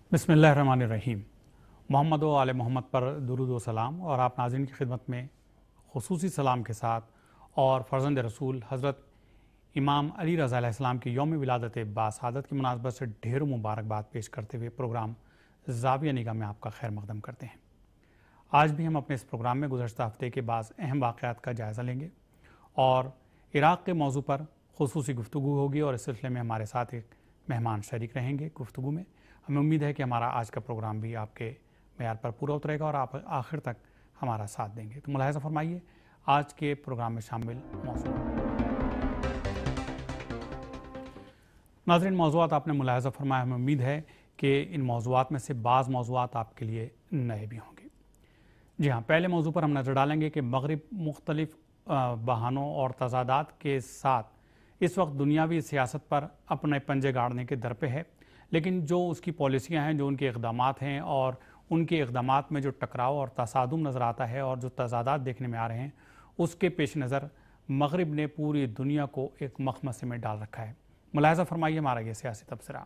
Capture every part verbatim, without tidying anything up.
بسم اللہ الرحمن الرحیم۔ محمد و آل محمد پر درود و سلام، اور آپ ناظرین کی خدمت میں خصوصی سلام کے ساتھ اور فرزند رسول حضرت امام علی رضا علیہ السلام کی یوم ولادت باسعادت کی مناسبت سے ڈھیر مبارکباد پیش کرتے ہوئے پروگرام زاویہ نگاہ میں آپ کا خیر مقدم کرتے ہیں۔ آج بھی ہم اپنے اس پروگرام میں گزشتہ ہفتے کے بعض اہم واقعات کا جائزہ لیں گے اور عراق کے موضوع پر خصوصی گفتگو ہوگی، اور اس سلسلے میں ہمارے ساتھ ایک مہمان شریک رہیں گے گفتگو میں۔ ہمیں امید ہے کہ ہمارا آج کا پروگرام بھی آپ کے معیار پر پورا اترے گا اور آپ آخر تک ہمارا ساتھ دیں گے۔ تو ملاحظہ فرمائیے آج کے پروگرام میں شامل موضوعات۔ ناظرین، موضوعات آپ نے ملاحظہ فرمایا، ہمیں امید ہے کہ ان موضوعات میں سے بعض موضوعات آپ کے لیے نئے بھی ہوں گے۔ جی ہاں، پہلے موضوع پر ہم نظر ڈالیں گے کہ مغرب مختلف بہانوں اور تضادات کے ساتھ اس وقت دنیاوی سیاست پر اپنے پنجے گاڑنے کے در پہ ہے، لیکن جو اس کی پالیسیاں ہیں، جو ان کے اقدامات ہیں، اور ان کے اقدامات میں جو ٹکراؤ اور تصادم نظر آتا ہے اور جو تضادات دیکھنے میں آ رہے ہیں، اس کے پیش نظر مغرب نے پوری دنیا کو ایک مخمصے میں ڈال رکھا ہے۔ ملاحظہ فرمائیے ہمارا یہ سیاسی تبصرہ۔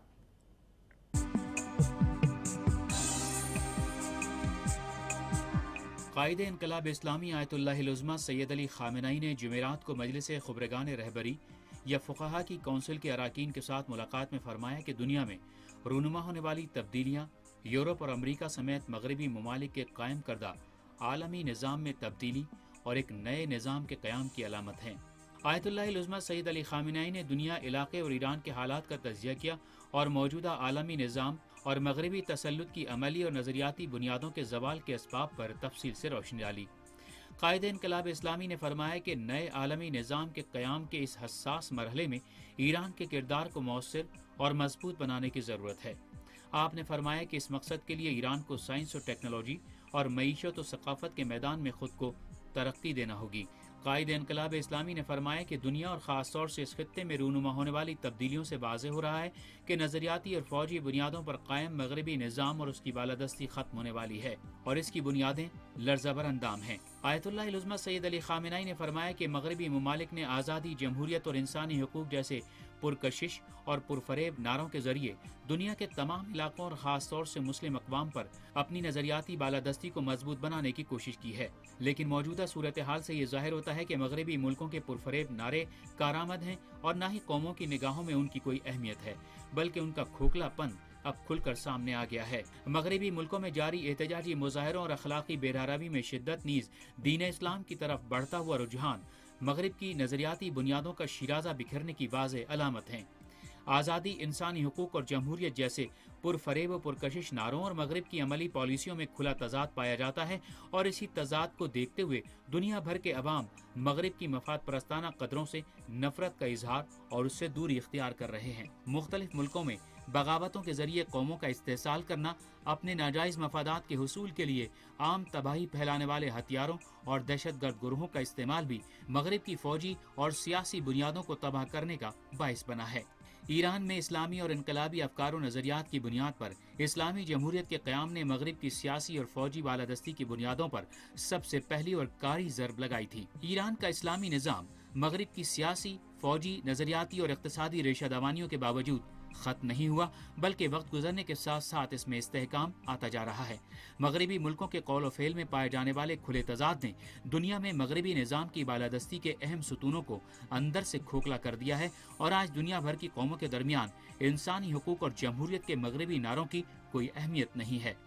قائد انقلاب اسلامی آیت اللہ العظمیٰ سید علی خامنہئی نے جمعرات کو مجلس خبرگان رہبری یا فقہا کی کونسل کے اراکین کے ساتھ ملاقات میں فرمایا کہ دنیا میں رونما ہونے والی تبدیلیاں یورپ اور امریکہ سمیت مغربی ممالک کے قائم کردہ عالمی نظام میں تبدیلی اور ایک نئے نظام کے قیام کی علامت ہیں۔ آیت اللہ العظمیٰ سید علی خامنہئی نے دنیا، علاقے اور ایران کے حالات کا تجزیہ کیا اور موجودہ عالمی نظام اور مغربی تسلط کی عملی اور نظریاتی بنیادوں کے زوال کے اسباب پر تفصیل سے روشنی ڈالی۔ قائد انقلاب اسلامی نے فرمایا کہ نئے عالمی نظام کے قیام کے اس حساس مرحلے میں ایران کے کردار کو مؤثر اور مضبوط بنانے کی ضرورت ہے۔ آپ نے فرمایا کہ اس مقصد کے لیے ایران کو سائنس اور ٹیکنالوجی اور معیشت و ثقافت کے میدان میں خود کو ترقی دینا ہوگی۔ قائد انقلاب اسلامی نے فرمایا کہ دنیا اور خاص طور سے اس خطے میں رونما ہونے والی تبدیلیوں سے واضح ہو رہا ہے کہ نظریاتی اور فوجی بنیادوں پر قائم مغربی نظام اور اس کی بالادستی ختم ہونے والی ہے اور اس کی بنیادیں لرزہ بر اندام ہیں۔ آیت اللہ العظمیٰ سید علی خامنہئی نے فرمایا کہ مغربی ممالک نے آزادی، جمہوریت اور انسانی حقوق جیسے پرکشش اور پرفریب نعروں کے ذریعے دنیا کے تمام علاقوں اور خاص طور سے مسلم اقوام پر اپنی نظریاتی بالادستی کو مضبوط بنانے کی کوشش کی ہے، لیکن موجودہ صورتحال سے یہ ظاہر ہوتا ہے کہ مغربی ملکوں کے پرفریب نعرے کارآمد ہیں اور نہ ہی قوموں کی نگاہوں میں ان کی کوئی اہمیت ہے، بلکہ ان کا کھوکھلا پن اب کھل کر سامنے آ گیا ہے۔ مغربی ملکوں میں جاری احتجاجی مظاہروں اور اخلاقی بے-روی میں شدت نیز دین اسلام کی طرف بڑھتا ہوا رجحان مغرب کی نظریاتی بنیادوں کا شیرازہ بکھرنے کی واضح علامت ہیں۔ آزادی، انسانی حقوق اور جمہوریت جیسے پرفریب و پرکشش نعروں اور مغرب کی عملی پالیسیوں میں کھلا تضاد پایا جاتا ہے، اور اسی تضاد کو دیکھتے ہوئے دنیا بھر کے عوام مغرب کی مفاد پرستانہ قدروں سے نفرت کا اظہار اور اس سے دوری اختیار کر رہے ہیں۔ مختلف ملکوں میں بغاوتوں کے ذریعے قوموں کا استحصال کرنا، اپنے ناجائز مفادات کے حصول کے لیے عام تباہی پھیلانے والے ہتھیاروں اور دہشت گرد گروہوں کا استعمال بھی مغرب کی فوجی اور سیاسی بنیادوں کو تباہ کرنے کا باعث بنا ہے۔ ایران میں اسلامی اور انقلابی افکار و نظریات کی بنیاد پر اسلامی جمہوریت کے قیام نے مغرب کی سیاسی اور فوجی بالادستی کی بنیادوں پر سب سے پہلی اور کاری ضرب لگائی تھی۔ ایران کا اسلامی نظام مغرب کی سیاسی، فوجی، نظریاتی اور اقتصادی ریشہ دوانیوں کے باوجود ختم نہیں ہوا، بلکہ وقت گزرنے کے ساتھ ساتھ اس میں استحکام آتا جا رہا ہے۔ مغربی ملکوں کے قول و فعل میں پائے جانے والے کھلے تضاد نے دنیا میں مغربی نظام کی بالادستی کے اہم ستونوں کو اندر سے کھوکھلا کر دیا ہے، اور آج دنیا بھر کی قوموں کے درمیان انسانی حقوق اور جمہوریت کے مغربی نعروں کی کوئی اہمیت نہیں ہے۔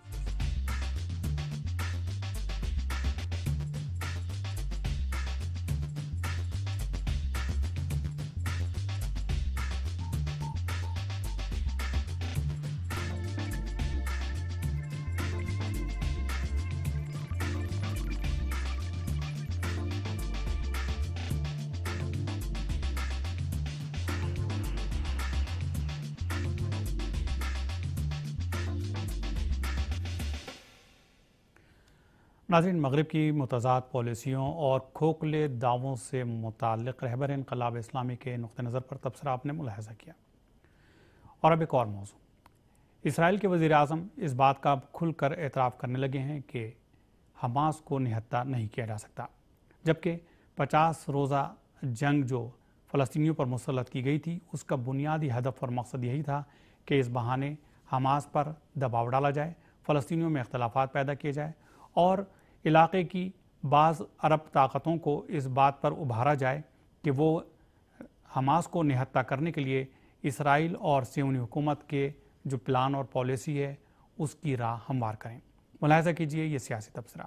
ناظرین، مغرب کی متضاد پالیسیوں اور کھوکھلے دعووں سے متعلق رہبر انقلاب اسلامی کے نقطہ نظر پر تبصرہ آپ نے ملاحظہ کیا۔ اور اب ایک اور موضوع، اسرائیل کے وزیر اعظم اس بات کا اب کھل کر اعتراف کرنے لگے ہیں کہ حماس کو نہتہ نہیں کیا جا سکتا، جبکہ پچاس روزہ جنگ جو فلسطینیوں پر مسلط کی گئی تھی، اس کا بنیادی ہدف اور مقصد یہی تھا کہ اس بہانے حماس پر دباؤ ڈالا جائے، فلسطینیوں میں اختلافات پیدا کیے جائے اور علاقے کی بعض عرب طاقتوں کو اس بات پر ابھارا جائے کہ وہ حماس کو نہتہ کرنے کے لیے اسرائیل اور صہیونی حکومت کے جو پلان اور پالیسی ہے اس کی راہ ہموار کریں۔ ملاحظہ کیجیے یہ سیاسی تبصرہ۔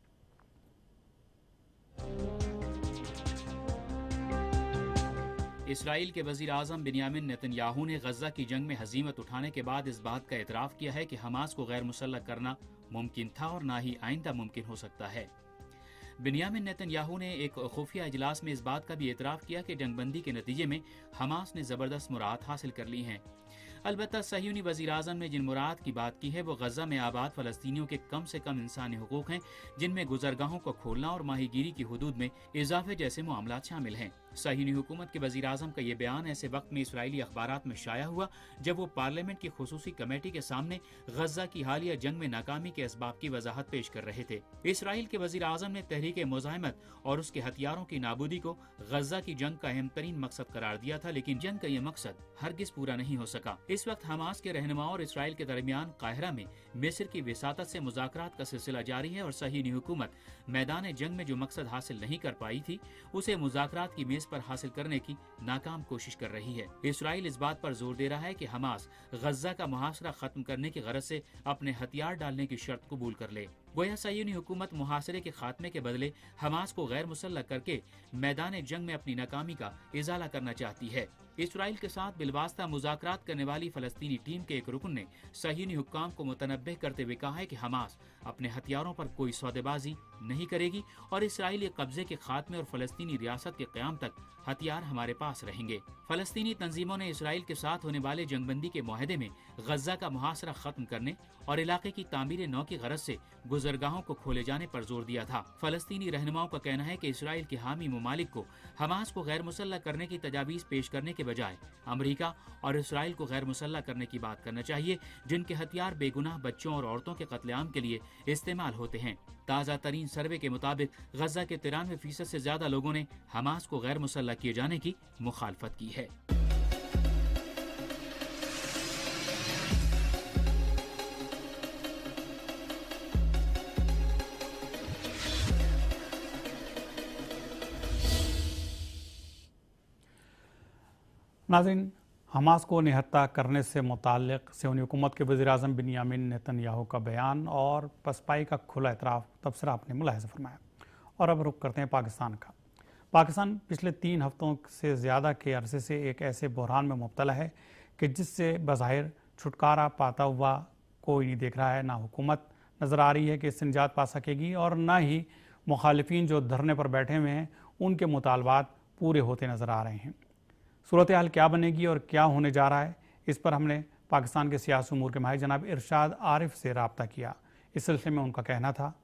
اسرائیل کے وزیر اعظم بنیامین نیتن یاہو نے غزہ کی جنگ میں ہزیمت اٹھانے کے بعد اس بات کا اعتراف کیا ہے کہ حماس کو غیر مسلح کرنا ممکن تھا اور نہ ہی آئندہ ممکن ہو سکتا ہے۔ بنیامین نیتن یاہو نے ایک خفیہ اجلاس میں اس بات کا بھی اعتراف کیا کہ جنگ بندی کے نتیجے میں حماس نے زبردست مراد حاصل کر لی ہیں۔ البتہ صہیونی وزیر اعظم نے جن مراد کی بات کی ہے وہ غزہ میں آباد فلسطینیوں کے کم سے کم انسانی حقوق ہیں، جن میں گزرگاہوں کو کھولنا اور ماہی گیری کی حدود میں اضافے جیسے معاملات شامل ہیں۔ صہیونی حکومت کے وزیر اعظم کا یہ بیان ایسے وقت میں اسرائیلی اخبارات میں شائع ہوا جب وہ پارلیمنٹ کی خصوصی کمیٹی کے سامنے غزہ کی حالیہ جنگ میں ناکامی کے اسباب کی وضاحت پیش کر رہے تھے۔ اسرائیل کے وزیر اعظم نے تحریک مزاحمت اور اس کے ہتھیاروں کی نابودی کو غزہ کی جنگ کا اہم ترین مقصد قرار دیا تھا، لیکن جنگ کا یہ مقصد ہرگز پورا نہیں ہو سکا۔ اس وقت حماس کے رہنماؤں اور اسرائیل کے درمیان قاہرہ میں مصر کی وساطت سے مذاکرات کا سلسلہ جاری ہے اور صہیونی حکومت میدان جنگ میں جو مقصد حاصل نہیں کر پائی تھی اسے مذاکرات کی میز پر حاصل کرنے کی ناکام کوشش کر رہی ہے۔ اسرائیل اس بات پر زور دے رہا ہے کہ حماس غزہ کا محاصرہ ختم کرنے کی غرض سے اپنے ہتھیار ڈالنے کی شرط قبول کر لے۔ گویا صہیونی حکومت محاصرے کے خاتمے کے بدلے حماس کو غیر مسلح کر کے میدان جنگ میں اپنی ناکامی کا ازالہ کرنا چاہتی ہے۔ اسرائیل کے ساتھ بالواسطہ مذاکرات کرنے والی فلسطینی ٹیم کے ایک رکن نے صہیونی حکام کو متنبہ کرتے ہوئے کہا ہے کہ حماس اپنے ہتھیاروں پر کوئی سودے بازی نہیں کرے گی اور اسرائیلی قبضے کے خاتمے اور فلسطینی ریاست کے قیام تک ہتھیار ہمارے پاس رہیں گے۔ فلسطینی تنظیموں نے اسرائیل کے ساتھ ہونے والے جنگ بندی کے معاہدے میں غزہ کا محاصرہ ختم کرنے اور علاقے کی تعمیر نو کی غرض سے گزرگاہوں کو کھولے جانے پر زور دیا تھا۔ فلسطینی رہنماؤں کا کہنا ہے کہ اسرائیل کے حامی ممالک کو حماس کو غیر مسلح کرنے کی تجاویز پیش کرنے کے بجائے امریکہ اور اسرائیل کو غیر مسلح کرنے کی بات کرنا چاہیے، جن کے ہتھیار بے گناہ بچوں اور عورتوں کے قتل عام کے لیے استعمال ہوتے ہیں۔ تازہ ترین سروے کے مطابق غزہ کے ترانوے فیصد سے زیادہ لوگوں نے حماس کو غیر مسلح کیے جانے کی مخالفت کی ہے۔ ناظرین، حماس کو نہتہ کرنے سے متعلق صہیونی حکومت کے وزیر اعظم بنیامین نیتن یاہو کا بیان اور پسپائی کا کھلا اعتراف تبصرہ آپ نے ملاحظہ فرمایا۔ اور اب رخ کرتے ہیں پاکستان کا۔ پاکستان پچھلے تین ہفتوں سے زیادہ کے عرصے سے ایک ایسے بحران میں مبتلا ہے کہ جس سے بظاہر چھٹکارا پاتا ہوا کوئی نہیں دیکھ رہا ہے۔ نہ حکومت نظر آ رہی ہے کہ اس سے نجات پا سکے گی اور نہ ہی مخالفین جو دھرنے پر بیٹھے ہوئے ہیں ان کے مطالبات پورے ہوتے نظر آ رہے ہیں۔ صورتحال کیا بنے گی اور کیا ہونے جا رہا ہے، اس پر ہم نے پاکستان کے سیاسی امور کے ماہر جناب ارشاد عارف سے رابطہ کیا۔ اس سلسلے میں ان کا کہنا تھا،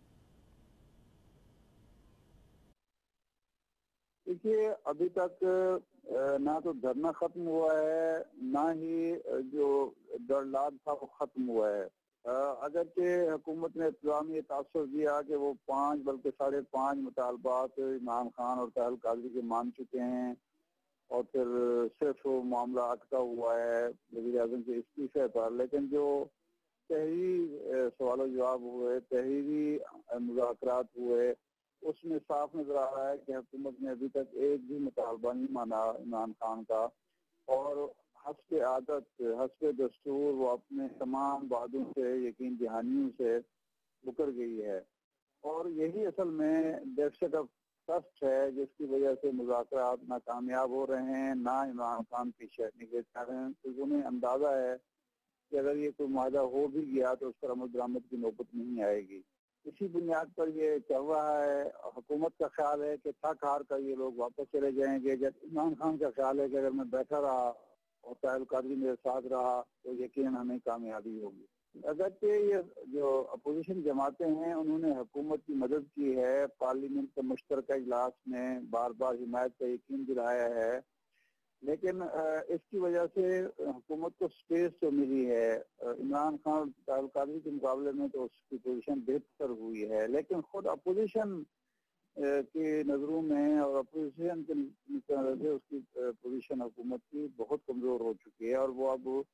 دیکھیے ابھی تک نہ تو دھرنا ختم ہوا ہے نہ ہی جو ڈرلاد تھا وہ ختم ہوا ہے۔ اگرچہ حکومت نے ابتدا میں یہ تاثر دیا کہ وہ پانچ بلکہ ساڑھے پانچ مطالبات عمران خان اور طاہر القادری کے مان چکے ہیں اور پھر صرف معاملہ اٹکا ہوا ہے وزیر اعظم کے استعفے پر، لیکن جو تحریری سوال و جواب ہوئے، تحریری مذاکرات ہوئے، اس میں صاف نظر آ رہا ہے کہ حکومت نے ابھی تک ایک بھی مطالبہ نہیں مانا عمران خان کا، اور حسب عادت حسب دستور وہ اپنے تمام وعدوں سے، یقین دہانیوں سے مکر گئی ہے، اور یہی اصل میں دہشت ٹرسٹ ہے جس کی وجہ سے مذاکرات ناکامیاب ہو رہے ہیں، نہ عمران خان پیچھے ہٹنے کے چاہ رہے ہیں، کیونکہ انہیں اندازہ ہے کہ اگر یہ کوئی معاہدہ ہو بھی گیا تو اس پر عمل درآمد کی نوبت نہیں آئے گی۔ اسی بنیاد پر یہ چل رہا ہے۔ حکومت کا خیال ہے کہ تھک ہار کر یہ لوگ واپس چلے جائیں گے، جب عمران خان کا خیال ہے کہ اگر میں بیٹھا رہا اور طاہر القادری میرے ساتھ رہا تو یقیناً ہمیں کامیابی ہوگی۔ اگرچہ یہ جو اپوزیشن جماعتیں ہیں انہوں نے حکومت کی مدد کی ہے، پارلیمنٹ کے مشترکہ اجلاس میں بار بار حمایت کا یقین دلایا ہے، لیکن اس کی وجہ سے حکومت کو سپیس تو ملی ہے۔ عمران خان اور طاہر القادری کے مقابلے میں تو اس کی پوزیشن بہتر ہوئی ہے، لیکن خود اپوزیشن کی نظروں میں اور اپوزیشن کے اس کی پوزیشن حکومت کی بہت کمزور ہو چکی ہے، اور وہ اب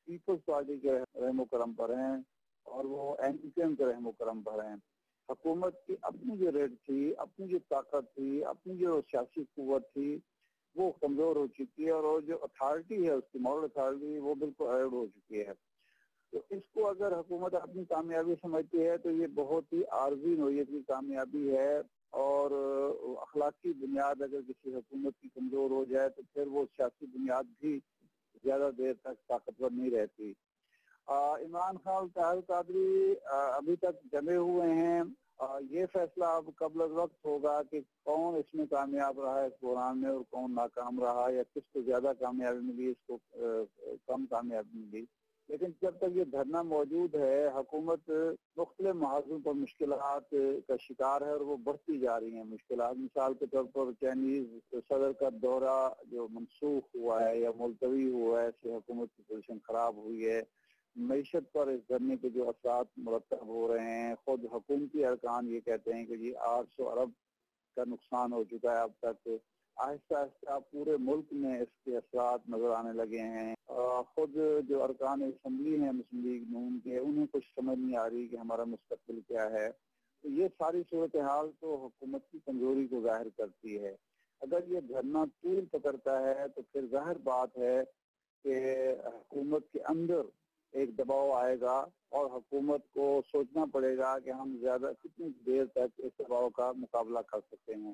پیپلز پارٹی کے رحم و کرم پر ہیں اور وہ این پی پی ایم کے رحم و کرم پر ہیں۔ حکومت کی اپنی جو ریٹ تھی، اپنی جو طاقت تھی، اپنی جو سیاسی قوت تھی وہ کمزور ہو چکی ہے، اور جو اتھارٹی ہے اس کی مورل اتھارٹی وہ بالکل ایڈ ہو چکی ہے۔ تو اس کو اگر حکومت اپنی کامیابی سمجھتی ہے تو یہ بہت ہی عارضی نوعیت کی کامیابی ہے، اور اخلاقی بنیاد اگر کسی حکومت کی کمزور ہو جائے تو پھر وہ سیاسی بنیاد بھی زیادہ دیر تک طاقتور نہیں رہتی۔ عمران خان اور طاہر قادری ابھی تک جمے ہوئے ہیں، یہ فیصلہ اب قبل از وقت ہوگا کہ کون اس میں کامیاب رہا اس بحران میں اور کون ناکام رہا، یا کس کو زیادہ کامیابی ملی، اس کو کم کامیابی ملی۔ لیکن جب تک یہ دھرنا موجود ہے حکومت مختلف محاذوں پر مشکلات کا شکار ہے، اور وہ بڑھتی جا رہی ہیں مشکلات۔ مثال کے طور پر چائنیز صدر کا دورہ جو منسوخ ہوا ہے یا ملتوی ہوا ہے، اس سے حکومت کی پوزیشن خراب ہوئی ہے۔ معیشت پر اس دھرنے کے جو اثرات مرتب ہو رہے ہیں، خود حکومتی ارکان یہ کہتے ہیں کہ جی آٹھ سو ارب کا نقصان ہو چکا ہے اب تک۔ آہستہ آہستہ پورے ملک میں اس کے اثرات نظر آنے لگے ہیں۔ خود جو ارکان اسمبلی ہیں مسلم لیگ نون کے، انہیں کچھ سمجھ نہیں آ رہی کہ ہمارا مستقبل کیا ہے۔ تو یہ ساری صورتحال تو حکومت کی کمزوری کو ظاہر کرتی ہے۔ اگر یہ دھرنا طول پکڑتا ہے تو پھر ظاہر بات ہے کہ حکومت کے اندر ایک دباؤ آئے گا، اور حکومت کو سوچنا پڑے گا کہ ہم زیادہ کتنی دیر تک اس دباؤ کا مقابلہ کر سکتے ہیں۔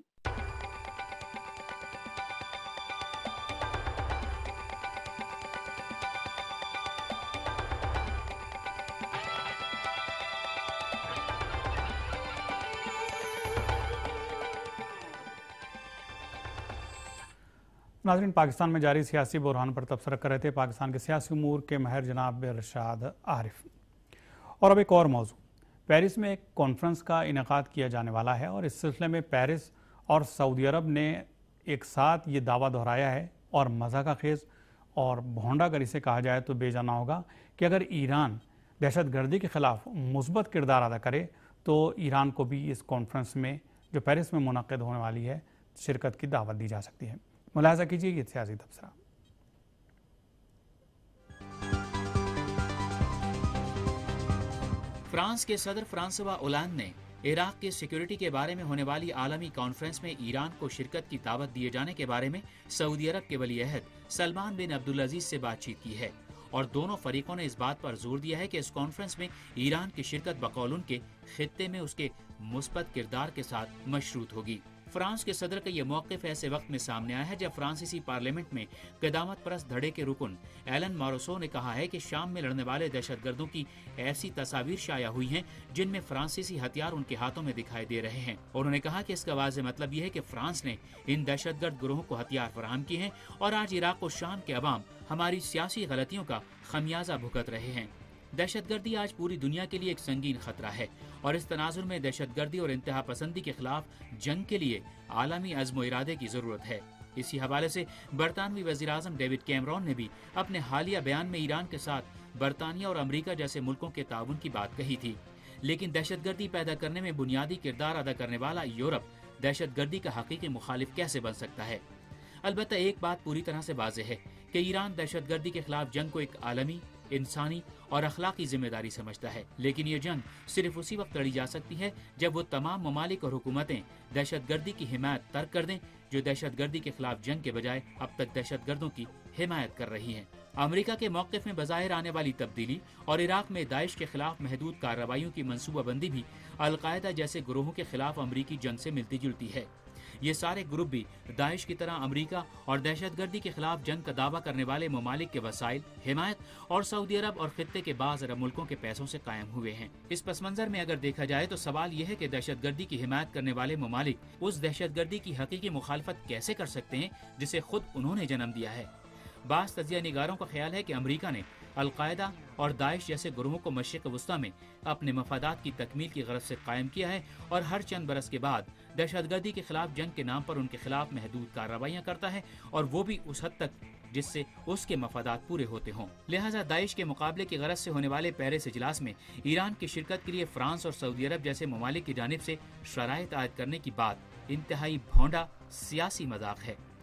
ناظرین، پاکستان میں جاری سیاسی بحران پر تبصرہ کر رہے تھے پاکستان کے سیاسی امور کے ماہر جناب ارشاد عارف۔ اور اب ایک اور موضوع، پیرس میں ایک کانفرنس کا انعقاد کیا جانے والا ہے، اور اس سلسلے میں پیرس اور سعودی عرب نے ایک ساتھ یہ دعویٰ دہرایا ہے، اور مضحکہ خیز اور بھونڈا اگر اسے کہا جائے تو بے جانا ہوگا کہ اگر ایران دہشت گردی کے خلاف مثبت کردار ادا کرے تو ایران کو بھی اس کانفرنس میں جو پیرس میں منعقد ہونے والی ہے شرکت کی دعوت دی جا سکتی ہے۔ ملاحظہ کیجیے یہ سیاسی تبصرہ۔ فرانس کے صدر فرانسوا اولانڈ نے عراق کے سیکیورٹی کے بارے میں ہونے والی عالمی کانفرنس میں ایران کو شرکت کی دعوت دیے جانے کے بارے میں سعودی عرب کے ولی عہد سلمان بن عبدالعزیز سے بات چیت کی ہے، اور دونوں فریقوں نے اس بات پر زور دیا ہے کہ اس کانفرنس میں ایران کی شرکت بقول ان کے خطے میں اس کے مثبت کردار کے ساتھ مشروط ہوگی۔ فرانس کے صدر کا یہ موقف ایسے وقت میں سامنے آیا ہے جب فرانسیسی پارلیمنٹ میں قدامت پرست دھڑے کے رکن ایلن ماروسو نے کہا ہے کہ شام میں لڑنے والے دہشت گردوں کی ایسی تصاویر شائع ہوئی ہیں جن میں فرانسیسی ہتھیار ان کے ہاتھوں میں دکھائی دے رہے ہیں۔ انہوں نے کہا کہ اس کا واضح مطلب یہ ہے کہ فرانس نے ان دہشت گرد گروہوں کو ہتھیار فراہم کیے ہیں، اور آج عراق و شام کے عوام ہماری سیاسی غلطیوں کا خمیازہ بھگت رہے ہیں۔ دہشت گردی آج پوری دنیا کے لیے ایک سنگین خطرہ ہے، اور اس تناظر میں دہشت گردی اور انتہا پسندی کے خلاف جنگ کے لیے عالمی عزم و ارادے کی ضرورت ہے۔ اسی حوالے سے برطانوی وزیر اعظم ڈیوڈ کیمرون نے بھی اپنے حالیہ بیان میں ایران کے ساتھ برطانیہ اور امریکہ جیسے ملکوں کے تعاون کی بات کہی تھی، لیکن دہشت گردی پیدا کرنے میں بنیادی کردار ادا کرنے والا یورپ دہشت گردی کا حقیقی مخالف کیسے بن سکتا ہے؟ البتہ ایک بات پوری طرح سے واضح ہے کہ ایران دہشت گردی کے خلاف جنگ کو ایک عالمی، انسانی اور اخلاقی ذمہ داری سمجھتا ہے، لیکن یہ جنگ صرف اسی وقت لڑی جا سکتی ہے جب وہ تمام ممالک اور حکومتیں دہشت گردی کی حمایت ترک کر دیں جو دہشت گردی کے خلاف جنگ کے بجائے اب تک دہشت گردوں کی حمایت کر رہی ہیں۔ امریکہ کے موقف میں بظاہر آنے والی تبدیلی اور عراق میں داعش کے خلاف محدود کارروائیوں کی منصوبہ بندی بھی القاعدہ جیسے گروہوں کے خلاف امریکی جنگ سے ملتی جلتی ہے۔ یہ سارے گروپ بھی داعش کی طرح امریکہ اور دہشت گردی کے خلاف جنگ کا دعویٰ کرنے والے ممالک کے وسائل، حمایت اور سعودی عرب اور خطے کے بعض عرب ملکوں کے پیسوں سے قائم ہوئے ہیں۔ اس پس منظر میں اگر دیکھا جائے تو سوال یہ ہے کہ دہشت گردی کی حمایت کرنے والے ممالک اس دہشت گردی کی حقیقی مخالفت کیسے کر سکتے ہیں جسے خود انہوں نے جنم دیا ہے؟ بعض تجزیہ نگاروں کا خیال ہے کہ امریکہ نے القاعدہ اور داعش جیسے گروہوں کو مشرق وسطیٰ میں اپنے مفادات کی تکمیل کی غرض سے قائم کیا ہے، اور ہر چند برس کے بعد دہشت گردی کے خلاف جنگ کے نام پر ان کے خلاف محدود کارروائیاں کرتا ہے، اور وہ بھی اس حد تک جس سے اس کے مفادات پورے ہوتے ہوں۔ لہٰذا داعش کے مقابلے کی غرض سے ہونے والے پیرس اجلاس میں ایران کی شرکت کے لیے فرانس اور سعودی عرب جیسے ممالک کی جانب سے شرائط عائد کرنے کی بات انتہائی بھونڈا سیاسی مذاق ہے۔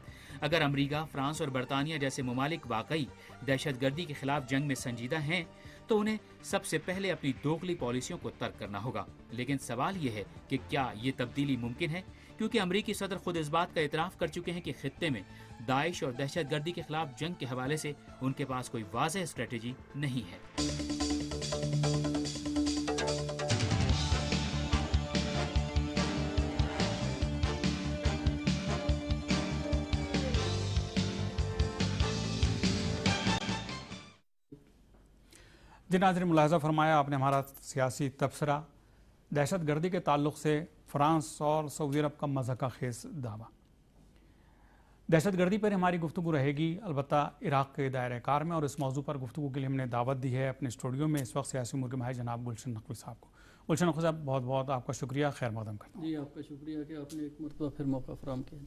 اگر امریکہ، فرانس اور برطانیہ جیسے ممالک واقعی دہشت گردی کے خلاف جنگ میں سنجیدہ ہیں تو انہیں سب سے پہلے اپنی دوغلی پالیسیوں کو ترک کرنا ہوگا۔ لیکن سوال یہ ہے کہ کیا یہ تبدیلی ممکن ہے؟ کیونکہ امریکی صدر خود اس بات کا اعتراف کر چکے ہیں کہ خطے میں داعش اور دہشت گردی کے خلاف جنگ کے حوالے سے ان کے پاس کوئی واضح اسٹریٹجی نہیں ہے۔ جی ناظرین، ملاحظہ فرمایا آپ نے ہمارا سیاسی تبصرہ دہشت گردی کے تعلق سے فرانس اور سعودی عرب کا مضحکہ خیز دعویٰ۔ دہشت گردی پر ہماری گفتگو رہے گی البتہ عراق کے دائرہ کار میں، اور اس موضوع پر گفتگو کے لیے ہم نے دعوت دی ہے اپنے اسٹوڈیو میں اس وقت سیاسی امور کے ماہر جناب گلشن نقوی صاحب کو۔ گلشن نقوی صاحب، بہت بہت آپ کا شکریہ، خیر مقدم کرتا ہوں۔ جی آپ کا شکریہ کہ آپ نے ایک مرتبہ پھر موقع فراہم کیا۔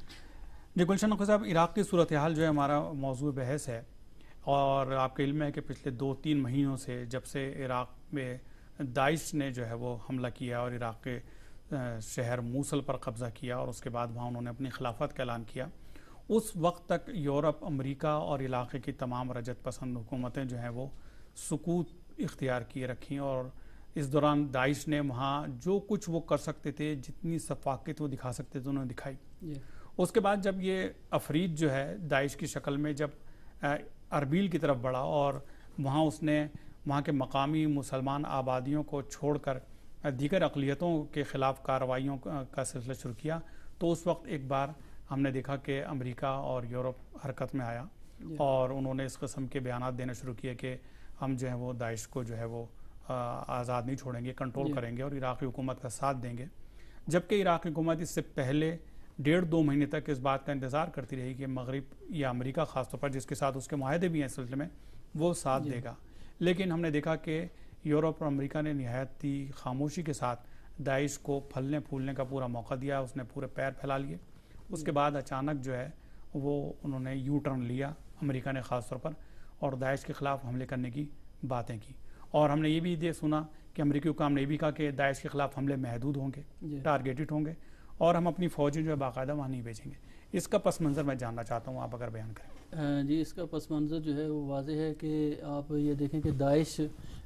جی گلشن نقوی صاحب، عراق کی صورتحال جو ہے ہمارا موضوع بحث ہے، اور آپ کا علم ہے کہ پچھلے دو تین مہینوں سے جب سے عراق میں داعش نے جو ہے وہ حملہ کیا اور عراق کے شہر موصل پر قبضہ کیا، اور اس کے بعد وہاں انہوں نے اپنی خلافت کا اعلان کیا، اس وقت تک یورپ، امریکہ اور علاقے کی تمام رجت پسند حکومتیں جو ہیں وہ سکوت اختیار کیے رکھیں، اور اس دوران داعش نے وہاں جو کچھ وہ کر سکتے تھے، جتنی ثقافت وہ دکھا سکتے تھے، انہوں نے دکھائی۔ yeah. اس کے بعد جب یہ افرید جو ہے داعش کی شکل میں جب اربیل کی طرف بڑھا اور وہاں اس نے وہاں کے مقامی مسلمان آبادیوں کو چھوڑ کر دیگر اقلیتوں کے خلاف کارروائیوں کا سلسلہ شروع کیا، تو اس وقت ایک بار ہم نے دیکھا کہ امریکہ اور یورپ حرکت میں آیا، اور انہوں نے اس قسم کے بیانات دینا شروع کیے کہ ہم جو ہے وہ داعش کو جو ہے وہ آزاد نہیں چھوڑیں گے، کنٹرول کریں گے اور عراقی حکومت کا ساتھ دیں گے، جبکہ عراقی حکومت اس سے پہلے ڈیڑھ دو مہینے تک اس بات کا انتظار کرتی رہی کہ مغرب یا امریکہ خاص طور پر جس کے ساتھ اس کے معاہدے بھی ہیں اس سلسلے میں، وہ ساتھ دے گا۔ لیکن ہم نے دیکھا کہ یورپ اور امریکہ نے نہایت ہی خاموشی کے ساتھ داعش کو پھلنے پھولنے کا پورا موقع دیا، اس نے پورے پیر پھیلا لیے۔ اس کے بعد اچانک جو ہے وہ انہوں نے یو ٹرن لیا، امریکہ نے خاص طور پر، اور داعش کے خلاف حملے کرنے کی باتیں کی، اور ہم نے یہ بھی سنا کہ امریکی حکام نے یہ بھی کہا کہ داعش کے خلاف حملے محدود ہوں گے، ٹارگیٹڈ ہوں گے، اور ہم اپنی فوجیں جو ہے باقاعدہ وہاں نہیں بھیجیں گے۔ اس کا پس منظر میں جاننا چاہتا ہوں، آپ اگر بیان کریں۔ جی اس کا پس منظر جو ہے وہ واضح ہے کہ آپ یہ دیکھیں کہ داعش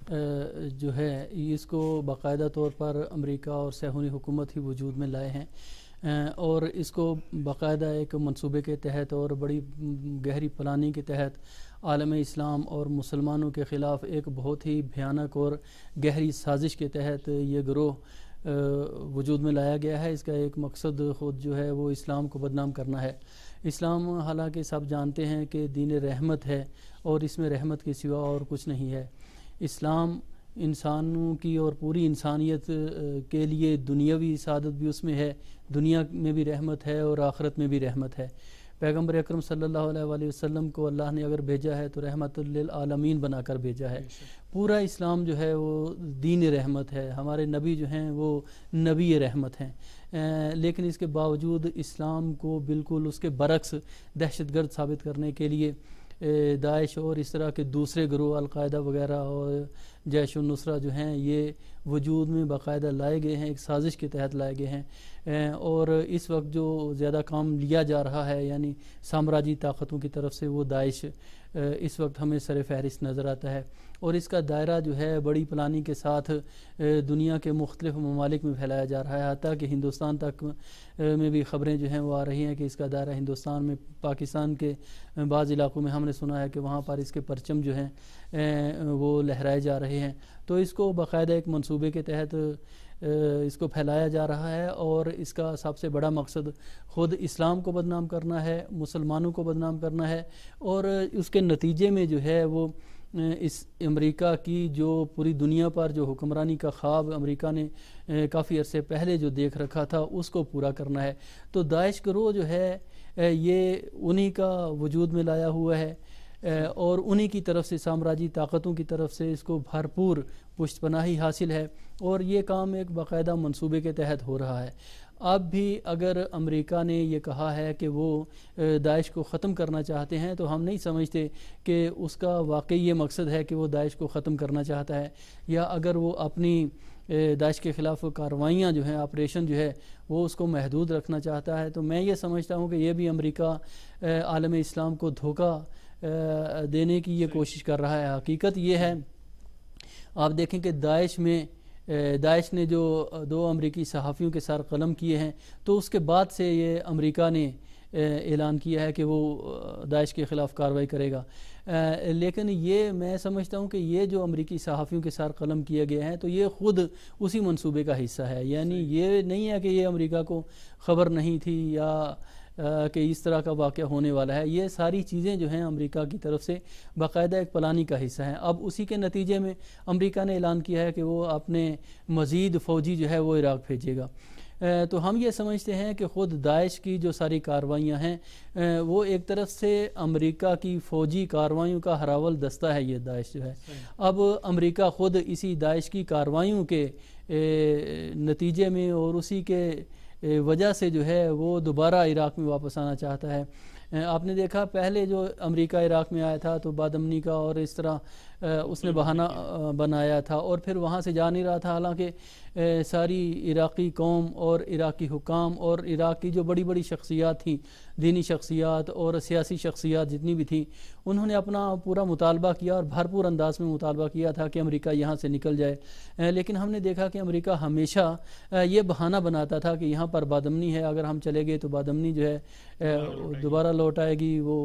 جو ہے اس کو باقاعدہ طور پر امریکہ اور صہیونی حکومت ہی وجود میں لائے ہیں، اور اس کو باقاعدہ ایک منصوبے کے تحت اور بڑی گہری پلاننگ کے تحت عالم اسلام اور مسلمانوں کے خلاف ایک بہت ہی بھیانک اور گہری سازش کے تحت یہ گروہ وجود میں لایا گیا ہے۔ اس کا ایک مقصد خود جو ہے وہ اسلام کو بدنام کرنا ہے۔ اسلام حالانکہ سب جانتے ہیں کہ دین رحمت ہے، اور اس میں رحمت کے سوا اور کچھ نہیں ہے۔ اسلام انسانوں کی اور پوری انسانیت کے لیے دنیاوی سعادت بھی اس میں ہے، دنیا میں بھی رحمت ہے اور آخرت میں بھی رحمت ہے۔ پیغمبر اکرم صلی اللہ علیہ وآلہ وسلم کو اللہ نے اگر بھیجا ہے تو رحمت للعالمین بنا کر بھیجا ہے۔ پورا اسلام جو ہے وہ دین رحمت ہے، ہمارے نبی جو ہیں وہ نبی رحمت ہیں، لیکن اس کے باوجود اسلام کو بالکل اس کے برعکس دہشت گرد ثابت کرنے کے لیے داعش اور اس طرح کے دوسرے گروہ القاعدہ وغیرہ اور جیش النصرہ جو ہیں یہ وجود میں باقاعدہ لائے گئے ہیں، ایک سازش کے تحت لائے گئے ہیں، اور اس وقت جو زیادہ کام لیا جا رہا ہے یعنی سامراجی طاقتوں کی طرف سے وہ داعش اس وقت ہمیں سر فہرست نظر آتا ہے، اور اس کا دائرہ جو ہے بڑی پلاننگ کے ساتھ دنیا کے مختلف ممالک میں پھیلایا جا رہا ہے، حتیٰ کہ ہندوستان تک میں بھی خبریں جو ہیں وہ آ رہی ہیں کہ اس کا دائرہ ہندوستان میں، پاکستان کے بعض علاقوں میں ہم نے سنا ہے کہ وہاں پر اس کے پرچم جو ہیں وہ لہرائے جا رہے ہیں۔ تو اس کو باقاعدہ ایک منصوبے کے تحت اس کو پھیلایا جا رہا ہے، اور اس کا سب سے بڑا مقصد خود اسلام کو بدنام کرنا ہے، مسلمانوں کو بدنام کرنا ہے، اور اس کے نتیجے میں جو ہے وہ اس امریکہ کی جو پوری دنیا پر جو حکمرانی کا خواب امریکہ نے کافی عرصے پہلے جو دیکھ رکھا تھا اس کو پورا کرنا ہے۔ تو داعش گروہ جو ہے یہ انہی کا وجود میں لایا ہوا ہے، اور انہی کی طرف سے، سامراجی طاقتوں کی طرف سے اس کو بھرپور پشت پناہی حاصل ہے، اور یہ کام ایک باقاعدہ منصوبے کے تحت ہو رہا ہے۔ اب بھی اگر امریکہ نے یہ کہا ہے کہ وہ داعش کو ختم کرنا چاہتے ہیں تو ہم نہیں سمجھتے کہ اس کا واقعی یہ مقصد ہے کہ وہ داعش کو ختم کرنا چاہتا ہے، یا اگر وہ اپنی داعش کے خلاف کارروائیاں جو ہیں آپریشن جو ہے وہ اس کو محدود رکھنا چاہتا ہے. تو میں یہ سمجھتا ہوں کہ یہ بھی امریکہ عالم اسلام کو دھوکہ دینے کی یہ کوشش کر رہا ہے. حقیقت یہ ہے آپ دیکھیں کہ داعش میں داعش نے جو دو امریکی صحافیوں کے ساتھ قلم کیے ہیں تو اس کے بعد سے یہ امریکہ نے اعلان کیا ہے کہ وہ داعش کے خلاف کارروائی کرے گا. لیکن یہ میں سمجھتا ہوں کہ یہ جو امریکی صحافیوں کے ساتھ قلم کیا گیا ہے تو یہ خود اسی منصوبے کا حصہ ہے. یعنی یہ نہیں ہے کہ یہ امریکہ کو خبر نہیں تھی یا کہ اس طرح کا واقعہ ہونے والا ہے. یہ ساری چیزیں جو ہیں امریکہ کی طرف سے باقاعدہ ایک پلاننگ کا حصہ ہیں. اب اسی کے نتیجے میں امریکہ نے اعلان کیا ہے کہ وہ اپنے مزید فوجی جو ہے وہ عراق بھیجے گا. تو ہم یہ سمجھتے ہیں کہ خود داعش کی جو ساری کارروائیاں ہیں وہ ایک طرف سے امریکہ کی فوجی کارروائیوں کا ہراول دستہ ہے. یہ داعش جو ہے اب امریکہ خود اسی داعش کی کارروائیوں کے نتیجے میں اور اسی کے وجہ سے جو ہے وہ دوبارہ عراق میں واپس آنا چاہتا ہے. آپ نے دیکھا پہلے جو امریکہ عراق میں آیا تھا تو باد امنی کا اور اس طرح اس نے بہانہ بنایا تھا اور پھر وہاں سے جا نہیں رہا تھا. حالانکہ ساری عراقی قوم اور عراقی حکام اور عراق کی جو بڑی بڑی شخصیات تھیں دینی شخصیات اور سیاسی شخصیات جتنی بھی تھیں انہوں نے اپنا پورا مطالبہ کیا اور بھرپور انداز میں مطالبہ کیا تھا کہ امریکہ یہاں سے نکل جائے. لیکن ہم نے دیکھا کہ امریکہ ہمیشہ یہ بہانہ بناتا تھا کہ یہاں پر باد امنی ہے, اگر ہم چلے گئے تو باد امنی جو ہے دوبارہ لوٹ آئے گی, وہ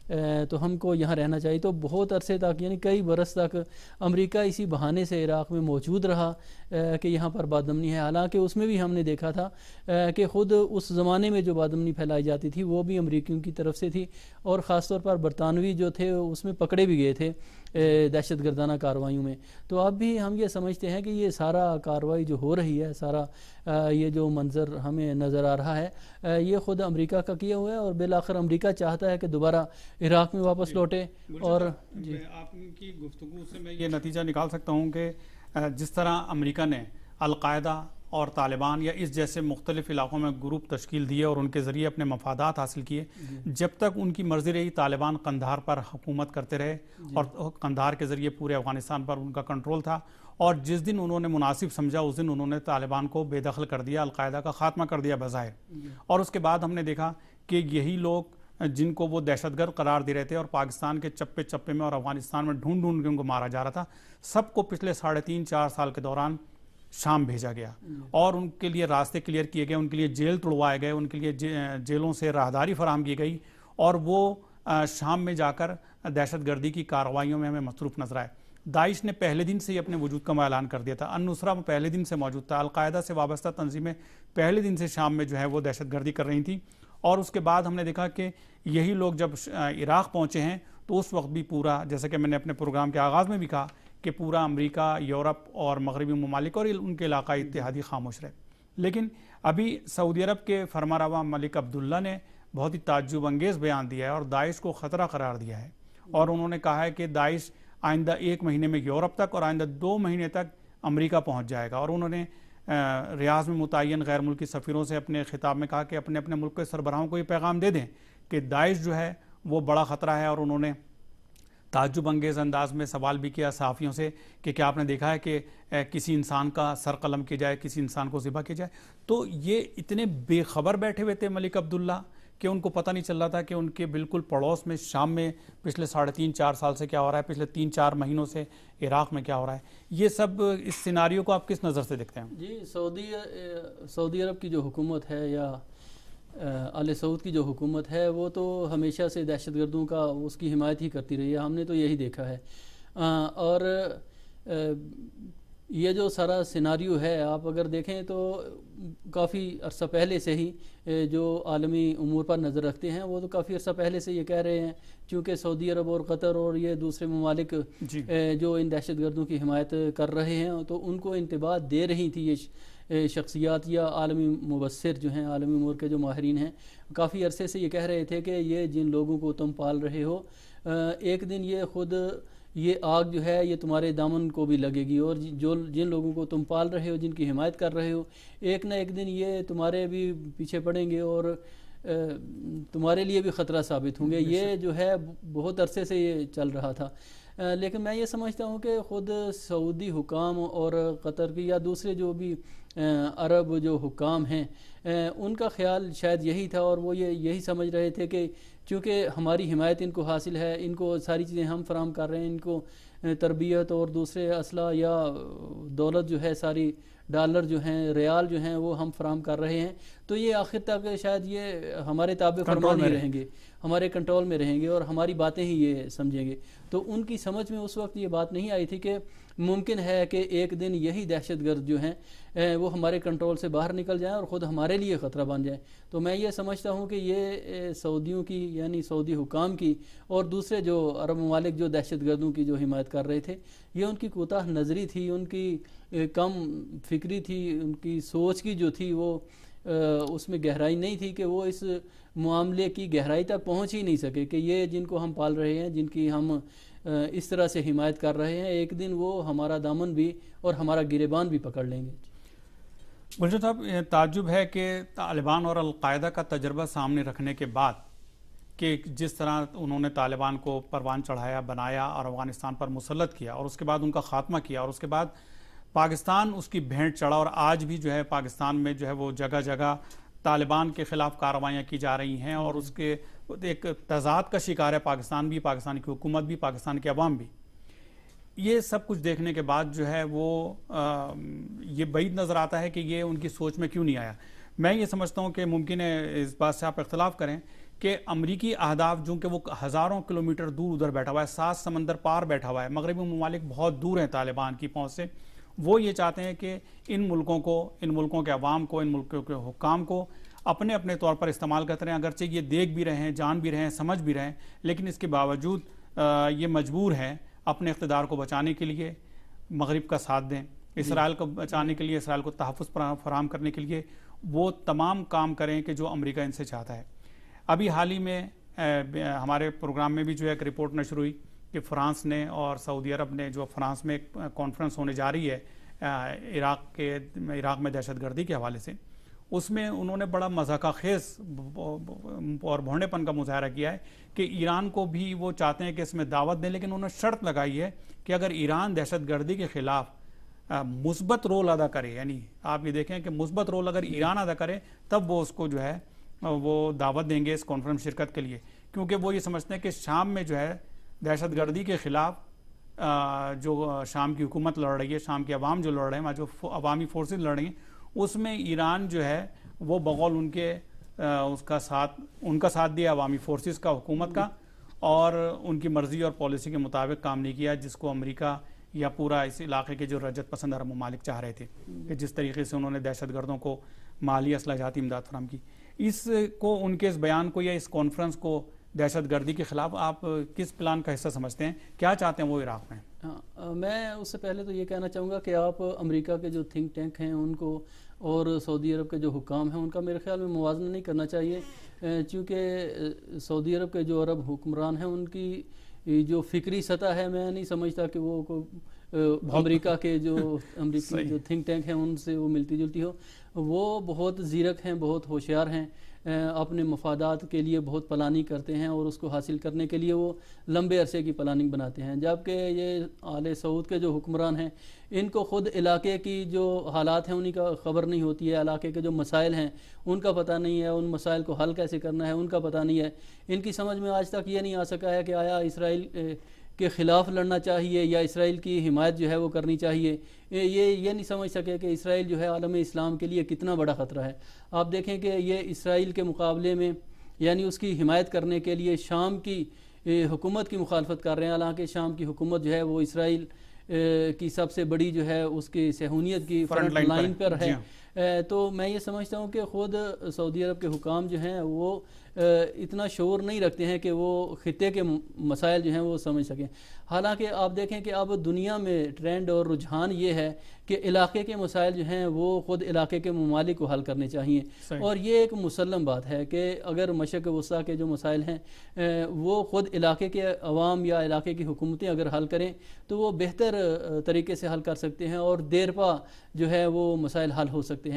تو ہم کو یہاں رہنا چاہیے. تو بہت عرصے تک یعنی کئی برس تک امریکہ اسی بہانے سے عراق میں موجود رہا کہ یہاں پر باد امنی ہے. حالانکہ اس میں بھی ہم نے دیکھا تھا کہ خود اس زمانے میں جو باد امنی پھیلائی جاتی تھی وہ بھی امریکیوں کی طرف سے تھی اور خاص طور پر برطانوی جو تھے اس میں پکڑے بھی گئے تھے دہشت گردانہ کارروائیوں میں. تو اب بھی ہم یہ سمجھتے ہیں کہ یہ سارا کارروائی جو ہو رہی ہے, سارا یہ جو منظر ہمیں نظر آ رہا ہے یہ خود امریکہ کا کیا ہوا ہے اور بالآخر امریکہ چاہتا ہے کہ دوبارہ عراق میں واپس لوٹے. اور جی آپ کی گفتگو سے میں یہ نتیجہ نکال سکتا ہوں کہ جس طرح امریکہ نے القاعدہ اور طالبان یا اس جیسے مختلف علاقوں میں گروپ تشکیل دیے اور ان کے ذریعے اپنے مفادات حاصل کیے, جب تک ان کی مرضی رہی طالبان قندھار پر حکومت کرتے رہے اور قندھار کے ذریعے پورے افغانستان پر ان کا کنٹرول تھا. اور جس دن انہوں نے مناسب سمجھا اس دن انہوں نے طالبان کو بے دخل کر دیا, القاعدہ کا خاتمہ کر دیا بظاہر. اور اس کے بعد ہم نے دیکھا کہ یہی لوگ جن کو وہ دہشت گرد قرار دے رہے تھے اور پاکستان کے چپے چپے میں اور افغانستان میں ڈھونڈ ڈھونڈ کے ان کو مارا جا رہا تھا, سب کو پچھلے ساڑھے تین چار سال کے دوران شام بھیجا گیا اور ان کے لیے راستے کلیئر کیے گئے, ان کے لیے جیل توڑوائے گئے, ان کے لیے جیلوں سے راہداری فراہم کی گئی اور وہ شام میں جا کر دہشت گردی کی کارروائیوں میں ہمیں مصروف نظر آئے. داعش نے پہلے دن سے ہی اپنے وجود کا اعلان کر دیا تھا, النصرہ میں پہلے دن سے موجود تھا, القاعدہ سے وابستہ تنظیمیں پہلے دن سے شام میں جو ہے وہ دہشت گردی کر رہی تھیں. اور اس کے بعد ہم نے دیکھا کہ یہی لوگ جب عراق پہنچے ہیں تو اس وقت بھی پورا, جیسا کہ میں نے اپنے پروگرام کے آغاز میں بھی کہا کہ پورا امریکہ, یورپ اور مغربی ممالک اور ان کے علاقائی اتحادی خاموش رہے. لیکن ابھی سعودی عرب کے فرمانروا ملک عبداللہ نے بہت ہی تعجب انگیز بیان دیا ہے اور داعش کو خطرہ قرار دیا ہے, اور انہوں نے کہا ہے کہ داعش آئندہ ایک مہینے میں یورپ تک اور آئندہ دو مہینے تک امریکہ پہنچ جائے گا. اور انہوں نے ریاض میں متعین غیر ملکی سفیروں سے اپنے خطاب میں کہا کہ اپنے اپنے ملک کے سربراہوں کو یہ پیغام دے دیں کہ داعش جو ہے وہ بڑا خطرہ ہے. اور انہوں نے تعجب انگیز انداز میں سوال بھی کیا صحافیوں سے کہ کیا آپ نے دیکھا ہے کہ کسی انسان کا سر قلم کیا جائے, کسی انسان کو ذبح کیا جائے. تو یہ اتنے بے خبر بیٹھے ہوئے تھے ملک عبداللہ کہ ان کو پتہ نہیں چل رہا تھا کہ ان کے بالکل پڑوس میں شام میں پچھلے ساڑھے تین چار سال سے کیا ہو رہا ہے, پچھلے تین چار مہینوں سے عراق میں کیا ہو رہا ہے. یہ سب اس سیناریو کو آپ کس نظر سے دیکھتے ہیں؟ جی سعودی سعودی عرب کی جو حکومت ہے یا آل سعود کی جو حکومت ہے وہ تو ہمیشہ سے دہشت گردوں کا اس کی حمایت ہی کرتی رہی ہے, ہم نے تو یہی دیکھا ہے. اور یہ جو سارا سیناریو ہے آپ اگر دیکھیں تو کافی عرصہ پہلے سے ہی جو عالمی امور پر نظر رکھتے ہیں وہ تو کافی عرصہ پہلے سے یہ کہہ رہے ہیں, چونکہ سعودی عرب اور قطر اور یہ دوسرے ممالک جی. جو ان دہشت گردوں کی حمایت کر رہے ہیں تو ان کو انتباہ دے رہی تھی یہ شخصیات یا عالمی مبصر جو ہیں, عالمی امور کے جو ماہرین ہیں, کافی عرصے سے یہ کہہ رہے تھے کہ یہ جن لوگوں کو تم پال رہے ہو ایک دن یہ خود یہ آگ جو ہے یہ تمہارے دامن کو بھی لگے گی, اور جو جن لوگوں کو تم پال رہے ہو, جن کی حمایت کر رہے ہو, ایک نہ ایک دن یہ تمہارے بھی پیچھے پڑیں گے اور تمہارے لیے بھی خطرہ ثابت ہوں گے. یہ جو ہے بہت عرصے سے یہ چل رہا تھا. لیکن میں یہ سمجھتا ہوں کہ خود سعودی حکام اور قطر کی یا دوسرے جو بھی عرب جو حکام ہیں ان کا خیال شاید یہی تھا، اور وہ یہ یہی سمجھ رہے تھے کہ چونکہ ہماری حمایت ان کو حاصل ہے، ان کو ساری چیزیں ہم فراہم کر رہے ہیں، ان کو تربیت اور دوسرے اسلحہ یا دولت جو ہے ساری ڈالر جو ہیں ریال جو ہیں وہ ہم فراہم کر رہے ہیں، تو یہ آخر تک شاید یہ ہمارے تابع فرما نہیں رہیں گے، ہمارے کنٹرول میں رہیں گے اور ہماری باتیں ہی یہ سمجھیں گے. تو ان کی سمجھ میں اس وقت یہ بات نہیں آئی تھی کہ ممکن ہے کہ ایک دن یہی دہشت گرد جو ہیں وہ ہمارے کنٹرول سے باہر نکل جائیں اور خود ہمارے لیے خطرہ بن جائیں. تو میں یہ سمجھتا ہوں کہ یہ سعودیوں کی یعنی سعودی حکام کی اور دوسرے جو عرب ممالک جو دہشت گردوں کی جو حمایت کر رہے تھے، یہ ان کی کوتاہ نظری تھی، ان کی کم فکری تھی، ان کی سوچ کی جو تھی وہ اس میں گہرائی نہیں تھی کہ وہ اس معاملے کی گہرائی تک پہنچ ہی نہیں سکے کہ یہ جن کو ہم پال رہے ہیں، جن کی ہم اس طرح سے حمایت کر رہے ہیں، ایک دن وہ ہمارا دامن بھی اور ہمارا گریبان بھی پکڑ لیں گے. گلشن صاحب، تعجب ہے کہ طالبان اور القاعدہ کا تجربہ سامنے رکھنے کے بعد کہ جس طرح انہوں نے طالبان کو پروان چڑھایا، بنایا اور افغانستان پر مسلط کیا اور اس کے بعد ان کا خاتمہ کیا، اور اس کے بعد پاکستان اس کی بھینٹ چڑھا، اور آج بھی جو ہے پاکستان میں جو ہے وہ جگہ جگہ طالبان کے خلاف کارروائیاں کی جا رہی ہیں، اور اس کے ایک تضاد کا شکار ہے پاکستان بھی، پاکستان کی حکومت بھی، پاکستان کے عوام بھی. یہ سب کچھ دیکھنے کے بعد جو ہے وہ یہ بعید نظر آتا ہے کہ یہ ان کی سوچ میں کیوں نہیں آیا. میں یہ سمجھتا ہوں کہ ممکن ہے اس بات سے آپ اختلاف کریں کہ امریکی اہداف جو کہ وہ ہزاروں کلومیٹر دور ادھر بیٹھا ہوا ہے، سات سمندر پار بیٹھا ہوا ہے، مغربی ممالک بہت دور ہیں طالبان کی پہنچ سے، وہ یہ چاہتے ہیں کہ ان ملکوں کو، ان ملکوں کے عوام کو، ان ملکوں کے حکام کو اپنے اپنے طور پر استعمال کرتے رہیں. اگرچہ یہ دیکھ بھی رہے ہیں، جان بھی رہے ہیں، سمجھ بھی رہے ہیں، لیکن اس کے باوجود یہ مجبور ہیں اپنے اقتدار کو بچانے کے لیے مغرب کا ساتھ دیں، اسرائیل کو بچانے کے لیے، اسرائیل کو تحفظ فراہم کرنے کے لیے وہ تمام کام کریں کہ جو امریکہ ان سے چاہتا ہے. ابھی حال ہی میں ہمارے پروگرام میں بھی جو ہے ایک رپورٹ نشر ہوئی کہ فرانس نے اور سعودی عرب نے، جو فرانس میں ایک کانفرنس ہونے جا رہی ہے عراق کے عراق میں دہشت گردی کے حوالے سے، اس میں انہوں نے بڑا مذاقہ خیز اور بھونے پن کا مظاہرہ کیا ہے کہ ایران کو بھی وہ چاہتے ہیں کہ اس میں دعوت دیں، لیکن انہوں نے شرط لگائی ہے کہ اگر ایران دہشت گردی کے خلاف مثبت رول ادا کرے، یعنی آپ یہ دیکھیں کہ مثبت رول اگر ایران ادا کرے تب وہ اس کو جو ہے وہ دعوت دیں گے اس کانفرنس شرکت کے لیے، کیونکہ وہ یہ سمجھتے ہیں کہ شام میں جو ہے دہشت گردی کے خلاف جو شام کی حکومت لڑ رہی ہے، شام کے عوام جو لڑ رہے ہیں، جو عوامی فورسز لڑ رہی ہیں، اس میں ایران جو ہے وہ بغول ان کے اس کا ساتھ ان کا ساتھ دیا عوامی فورسز کا، حکومت کا، اور ان کی مرضی اور پالیسی کے مطابق کام نہیں کیا جس کو امریکہ یا پورا اس علاقے کے جو رجت پسند عرب ممالک چاہ رہے تھے کہ جس طریقے سے انہوں نے دہشت گردوں کو مالی اسلحہ جاتی امداد فراہم کی. اس کو، ان کے اس بیان کو یا اس کانفرنس کو دہشت گردی کے خلاف آپ کس پلان کا حصہ سمجھتے ہیں؟ کیا چاہتے ہیں وہ عراق میں؟ ہاں، میں اس سے پہلے تو یہ کہنا چاہوں گا کہ آپ امریکہ کے جو تھنک ٹینک ہیں ان کو اور سعودی عرب کے جو حکام ہیں ان کا میرے خیال میں موازنہ نہیں کرنا چاہیے، چونکہ سعودی عرب کے جو عرب حکمران ہیں ان کی جو فکری سطح ہے، میں نہیں سمجھتا کہ وہ امریکہ کے جو امریکی جو تھنک ٹینک ہیں ان سے وہ ملتی جلتی ہو. وہ بہت زیرک ہیں، بہت ہوشیار ہیں، اپنے مفادات کے لیے بہت پلاننگ کرتے ہیں اور اس کو حاصل کرنے کے لیے وہ لمبے عرصے کی پلاننگ بناتے ہیں، جبکہ یہ آل سعود کے جو حکمران ہیں ان کو خود علاقے کی جو حالات ہیں انہی کا خبر نہیں ہوتی ہے، علاقے کے جو مسائل ہیں ان کا پتہ نہیں ہے، ان مسائل کو حل کیسے کرنا ہے ان کا پتہ نہیں ہے. ان کی سمجھ میں آج تک یہ نہیں آ سکا ہے کہ آیا اسرائیل کے خلاف لڑنا چاہیے یا اسرائیل کی حمایت جو ہے وہ کرنی چاہیے. یہ یہ نہیں سمجھ سکے کہ اسرائیل جو ہے عالم اسلام کے لیے کتنا بڑا خطرہ ہے. آپ دیکھیں کہ یہ اسرائیل کے مقابلے میں یعنی اس کی حمایت کرنے کے لیے شام کی حکومت کی مخالفت کر رہے ہیں، حالانکہ شام کی حکومت جو ہے وہ اسرائیل کی سب سے بڑی جو ہے اس کی صہیونیت کی فرنٹ لائن پر ہے. تو میں یہ سمجھتا ہوں کہ خود سعودی عرب کے حکام جو ہیں وہ اتنا شعور نہیں رکھتے ہیں کہ وہ خطے کے مسائل جو ہیں وہ سمجھ سکیں. حالانکہ آپ دیکھیں کہ اب دنیا میں ٹرینڈ اور رجحان یہ ہے کہ علاقے کے مسائل جو ہیں وہ خود علاقے کے ممالک کو حل کرنے چاہیے، اور یہ ایک مسلم بات ہے کہ اگر مشرق وسطیٰ کے جو مسائل ہیں وہ خود علاقے کے عوام یا علاقے کی حکومتیں اگر حل کریں تو وہ بہتر طریقے سے حل کر سکتے ہیں اور دیر پا جو ہے وہ مسائل حل ہو سکتے ہیں.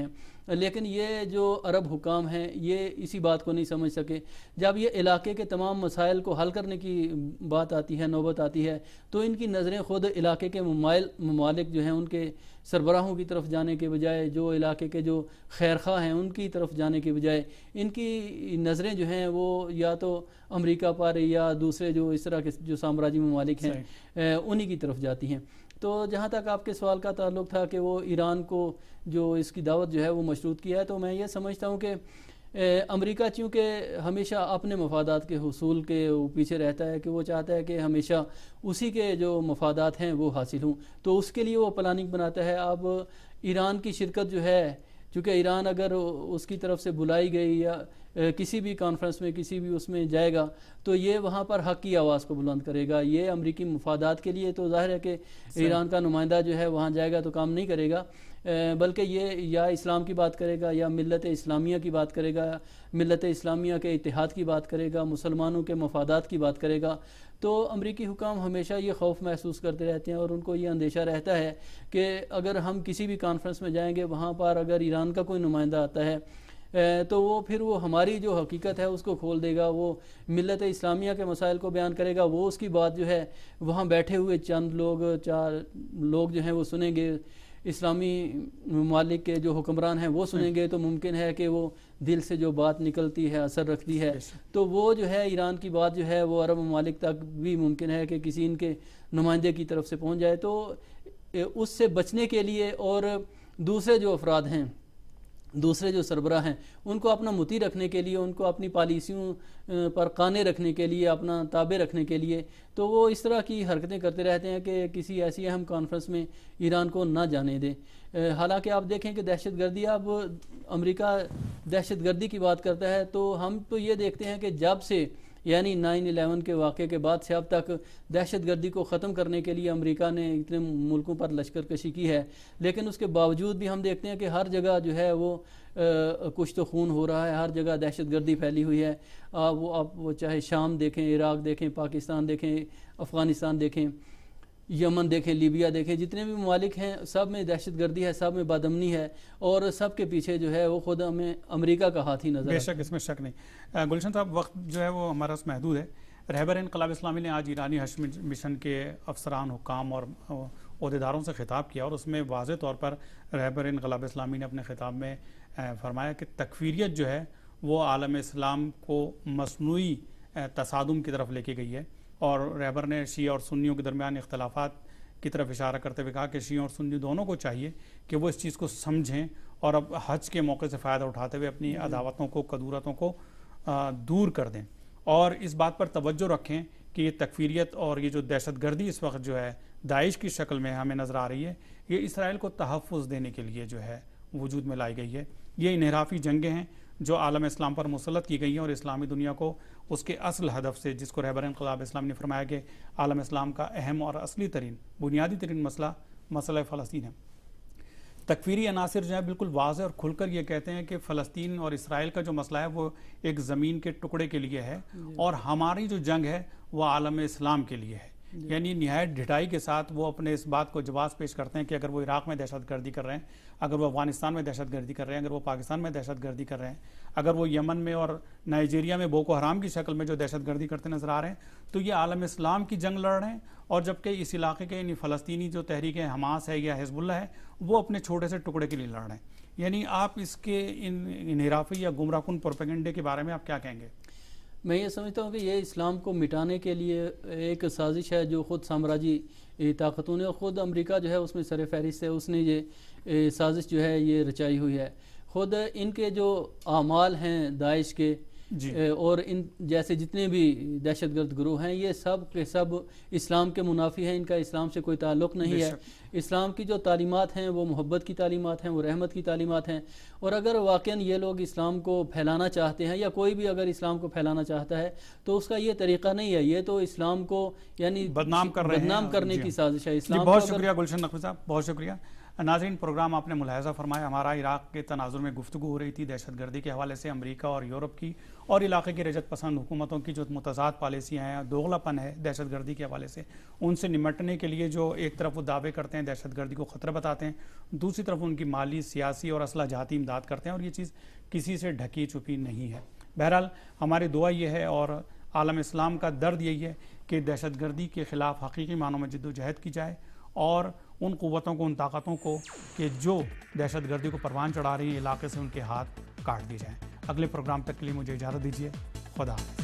لیکن یہ جو عرب حکام ہیں یہ اسی بات کو نہیں سمجھ سکے. جب یہ علاقے کے تمام مسائل کو حل کرنے کی بات آتی ہے، نوبت آتی ہے، تو ان کی نظریں خود علاقے کے ممائل ممالک جو ہیں ان کے سربراہوں کی طرف جانے کے بجائے، جو علاقے کے جو خیرخواہ ہیں ان کی طرف جانے کے بجائے، ان کی نظریں جو ہیں وہ یا تو امریکہ پر یا دوسرے جو اس طرح کے جو سامراجی ممالک ہیں انہی کی طرف جاتی ہیں. تو جہاں تک آپ کے سوال کا تعلق تھا کہ وہ ایران کو جو اس کی دعوت جو ہے وہ مشروط کیا ہے، تو میں یہ سمجھتا ہوں کہ امریکہ چونکہ ہمیشہ اپنے مفادات کے حصول کے پیچھے رہتا ہے، کہ وہ چاہتا ہے کہ ہمیشہ اسی کے جو مفادات ہیں وہ حاصل ہوں، تو اس کے لیے وہ پلاننگ بناتا ہے. اب ایران کی شرکت جو ہے، چونکہ ایران اگر اس کی طرف سے بلائی گئی یا کسی بھی کانفرنس میں کسی بھی اس میں جائے گا تو یہ وہاں پر حق کی آواز کو بلند کرے گا. یہ امریکی مفادات کے لیے تو ظاہر ہے کہ ایران کا نمائندہ جو ہے وہاں جائے گا تو کام نہیں کرے گا، بلکہ یہ یا اسلام کی بات کرے گا یا ملت اسلامیہ کی بات کرے گا، ملت اسلامیہ کے اتحاد کی بات کرے گا، مسلمانوں کے مفادات کی بات کرے گا. تو امریکی حکام ہمیشہ یہ خوف محسوس کرتے رہتے ہیں اور ان کو یہ اندیشہ رہتا ہے کہ اگر ہم کسی بھی کانفرنس میں جائیں گے وہاں پر اگر ایران کا کوئی نمائندہ آتا ہے تو وہ پھر وہ ہماری جو حقیقت ہے اس کو کھول دے گا، وہ ملت اسلامیہ کے مسائل کو بیان کرے گا، وہ اس کی بات جو ہے وہاں بیٹھے ہوئے چند لوگ چار لوگ جو ہیں وہ سنیں گے، اسلامی ممالک کے جو حکمران ہیں وہ سنیں گے، تو ممکن ہے کہ وہ دل سے جو بات نکلتی ہے اثر رکھتی ہے، تو وہ جو ہے ایران کی بات جو ہے وہ عرب ممالک تک بھی ممکن ہے کہ کسی ان کے نمائندے کی طرف سے پہنچ جائے. تو اس سے بچنے کے لیے اور دوسرے جو افراد ہیں، دوسرے جو سربراہ ہیں، ان کو اپنا مطیع رکھنے کے لیے، ان کو اپنی پالیسیوں پر قانے رکھنے کے لیے، اپنا تابع رکھنے کے لیے، تو وہ اس طرح کی حرکتیں کرتے رہتے ہیں کہ کسی ایسی اہم کانفرنس میں ایران کو نہ جانے دیں. حالانکہ آپ دیکھیں کہ دہشت گردی، اب امریکہ دہشت گردی کی بات کرتا ہے تو ہم تو یہ دیکھتے ہیں کہ جب سے یعنی نائن الیون کے واقعے کے بعد سے اب تک دہشت گردی کو ختم کرنے کے لیے امریکہ نے اتنے ملکوں پر لشکر کشی کی ہے، لیکن اس کے باوجود بھی ہم دیکھتے ہیں کہ ہر جگہ جو ہے وہ کچھ تو خون ہو رہا ہے، ہر جگہ دہشت گردی پھیلی ہوئی ہے. وہ آپ وہ چاہے شام دیکھیں، عراق دیکھیں، پاکستان دیکھیں، افغانستان دیکھیں، یمن دیکھیں، لیبیا دیکھیں، جتنے بھی ممالک ہیں سب میں دہشت گردی ہے، سب میں بادامنی ہے، اور سب کے پیچھے جو ہے وہ خود ہمیں امریکہ کا ہاتھ ہی نظر بے شک، اس میں شک نہیں. گلشن صاحب، وقت جو ہے وہ ہمارا محدود ہے. رہبر انقلاب اسلامی نے آج ایرانی حج مشن کے افسران، حکام اور عہدیداروں سے خطاب کیا، اور اس میں واضح طور پر رہبر انقلاب اسلامی نے اپنے خطاب میں فرمایا کہ تکفیریت جو ہے وہ عالم اسلام کو مصنوعی تصادم کی طرف لے کے گئی ہے. اور رہبر نے شیعہ اور سنیوں کے درمیان اختلافات کی طرف اشارہ کرتے ہوئے کہا کہ شیعہ اور سنی دونوں کو چاہیے کہ وہ اس چیز کو سمجھیں اور اب حج کے موقع سے فائدہ اٹھاتے ہوئے اپنی عداوتوں کو، کدورتوں کو دور کر دیں، اور اس بات پر توجہ رکھیں کہ یہ تکفیریت اور یہ جو دہشت گردی اس وقت جو ہے داعش کی شکل میں ہمیں نظر آ رہی ہے، یہ اسرائیل کو تحفظ دینے کے لیے جو ہے وجود میں لائی گئی ہے. یہ انحرافی جنگیں ہیں جو عالم اسلام پر مسلط کی گئی ہیں، اور اسلامی دنیا کو اس کے اصل ہدف سے، جس کو رہبر انقلاب اسلام نے فرمایا کہ عالم اسلام کا اہم اور اصلی ترین بنیادی ترین مسئلہ مسئلہ فلسطین ہے. تکفیری عناصر جو ہے بالکل واضح اور کھل کر یہ کہتے ہیں کہ فلسطین اور اسرائیل کا جو مسئلہ ہے وہ ایک زمین کے ٹکڑے کے لیے ہے، اور ہماری جو جنگ ہے وہ عالم اسلام کے لیے ہے. یعنی نہایت ڈھٹائی کے ساتھ وہ اپنے اس بات کو جواز پیش کرتے ہیں کہ اگر وہ عراق میں دہشت گردی کر رہے ہیں، اگر وہ افغانستان میں دہشت گردی کر رہے ہیں، اگر وہ پاکستان میں دہشت گردی کر رہے ہیں، اگر وہ یمن میں اور نائجیریا میں بوکو حرام کی شکل میں جو دہشت گردی کرتے نظر آ رہے ہیں، تو یہ عالم اسلام کی جنگ لڑ رہے ہیں. اور جبکہ اس علاقے کے یعنی فلسطینی جو تحریک حماس ہے یا حزب اللہ ہے وہ اپنے چھوٹے سے ٹکڑے کے لیے لڑ رہے ہیں. یعنی آپ اس کے ان انحرافی یا گمراہ کن پروپیگنڈے کے بارے میں آپ کیا کہیں گے؟ میں یہ سمجھتا ہوں کہ یہ اسلام کو مٹانے کے لیے ایک سازش ہے جو خود سامراجی طاقتوں نے، خود امریکہ جو ہے اس میں سر فہرست ہے، اس نے یہ سازش جو ہے یہ رچائی ہوئی ہے. خود ان کے جو اعمال ہیں داعش کے جی. اور ان جیسے جتنے بھی دہشت گرد گروہ ہیں یہ سب کے سب اسلام کے منافی ہیں، ان کا اسلام سے کوئی تعلق نہیں ہے. اسلام کی جو تعلیمات ہیں وہ محبت کی تعلیمات ہیں، وہ رحمت کی تعلیمات ہیں. اور اگر واقعاً یہ لوگ اسلام کو پھیلانا چاہتے ہیں یا کوئی بھی اگر اسلام کو پھیلانا چاہتا ہے تو اس کا یہ طریقہ نہیں ہے، یہ تو اسلام کو یعنی بدنام کر رہے ہیں، بدنام کرنے کی سازش ہے. اسلام بہت شکریہ گلشن نقوی صاحب، بہت شکریہ. ناظرین، پروگرام آپ نے ملاحظہ فرمایا، ہمارا عراق کے تناظر میں گفتگو ہو رہی تھی دہشت گردی کے حوالے سے، امریکہ اور یورپ کی اور علاقے کی رجت پسند حکومتوں کی جو متضاد پالیسیاں ہیں، دوغلا پن ہے دہشت گردی کے حوالے سے، ان سے نمٹنے کے لیے جو ایک طرف وہ دعوے کرتے ہیں، دہشت گردی کو خطرہ بتاتے ہیں، دوسری طرف ان کی مالی، سیاسی اور اسلحہ جاتی امداد کرتے ہیں، اور یہ چیز کسی سے ڈھکی چھپی نہیں ہے۔ بہرحال ہماری دعا یہ ہے اور عالم اسلام کا درد یہی ہے کہ دہشت گردی کے خلاف حقیقی معنوں میں جد و جہد کی جائے، اور ان قوتوں کو، ان طاقتوں کو کہ جو دہشت گردی کو پروان چڑھا رہی ہیں علاقے سے، ان کے ہاتھ کاٹ دی جائیں۔ اگلے پروگرام تک کے لیے مجھے اجازت دیجیے۔ خدا حافظ۔